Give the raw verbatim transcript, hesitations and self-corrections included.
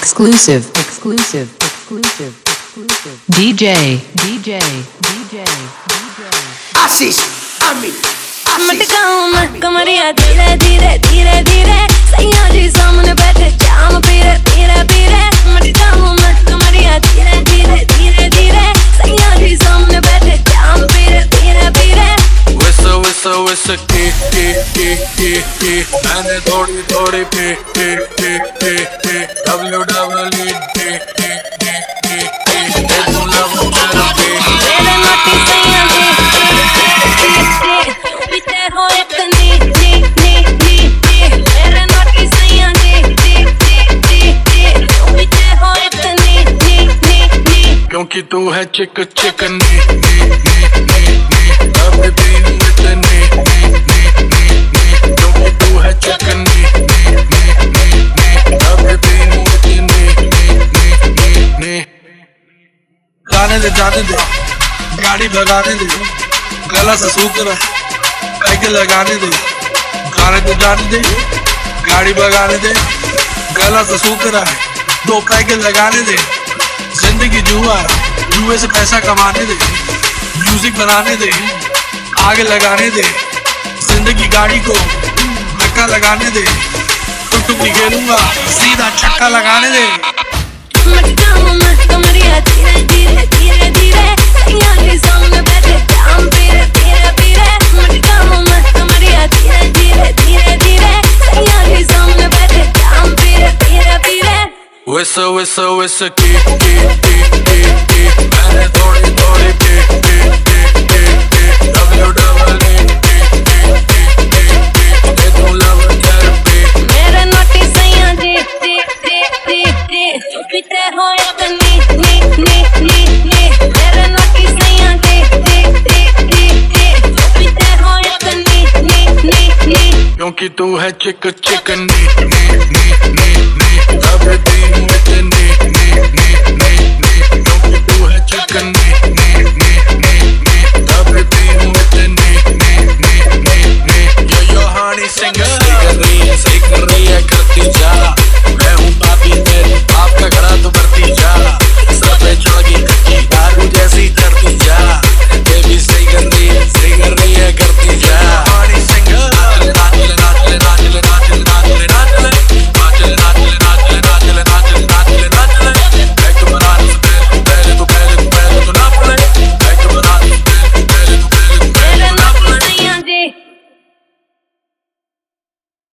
Exclusive, exclusive, exclusive, exclusive. D J, D J, D J, D J. आशीष, अमित, मटकाऊं मैं कमरिया धीरे धीरे धीरे धीरे सैया जी सामने बैठे जाम पीरे पीरे पीरे मटकाऊं मैं कमरिया धीरे धीरे धीरे धीरे सैया जी सामने बैठे जाम पीरे पीरे पीरे Whistle whistle whistle की की की की की मैंने थोड़ी थोड़ी पी पी पी पी पी W W E tea tea tea tea tea तुम लव थेरेपी मेरे नोटी सैया जी पीते हो इतनी नी नी नी नी मेरे नोटी सैया जी पीते हो इतनी नी नी नी क्योंकि तू है चिक चिकनी नी नी नी नी अब दिन इतनी नी नी नी नी क्योंकि तू है चिकनी नी नी नी नी अब दिन इतनी नी नी नी नी जाने दे जाने दे गाड़ी भगाने दे गला से सूख रहा पैके लगाने दे जाने दे जाने दे गाड़ी भगाने दे गला से सूख रहा है दो पैके लगाने दे जिंदगी जुआ जुए से पैसा कमाने दे म्यूजिक बनाने दे आगे लगाने दे जिंदगी गाड़ी को धक्का लगाने दे टुक टुक खेलूंगा सीधा छक्का लगाने दे मटकाऊं मैं कमरिया धीरे धीरे धीरे धीरे सैया जी सामने बैठे जाम पीरे पीरे पीरे मटकाऊं मैं कमरिया धीरे धीरे धीरे धीरे सैया जी सामने बैठे जाम पीरे पीरे पीरे Whistle whistle whistle की की की की की मैंने थोड़ी थोड़ी पी पी पी पी पी W W E tea tea tea tea tea तुम लव थेरेपी मेरे नोटी सैया जी टी टी टी टी पीते हो इतनी नी नी नी नी मेरे नोटी सैया जी टी टी टी टी पीते हो इतनी नी नी नी क्योंकि तू है चिक चिकनी नी नी नी नी अब दिन इतनी नी नी नी नी क्योंकि तू है चिकनी नी नी नी नी अब दिन इतनी नी नी नी नी Yo yo honey singer